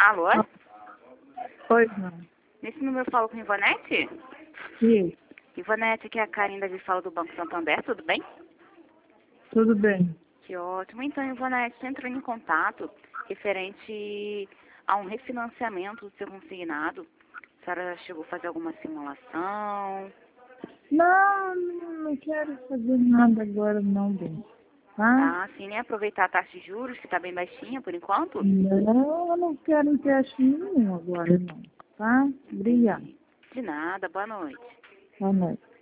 Alô? Oi, mãe. Nesse número eu falo com Ivonete? Sim, Ivonete, aqui é a Karine da Fala do Banco Santander, tudo bem? tudo bem. Que ótimo. Então, Ivonete, você entrou em contato referente a um refinanciamento do seu consignado. A senhora chegou a fazer alguma simulação? Não quero fazer nada agora não, bem. Tá? Ah, sim, né? Aproveitar a taxa de juros, que está bem baixinha por enquanto? Não, eu não quero teste nenhum agora não. Tá? Obrigada. De nada, boa noite. Boa noite.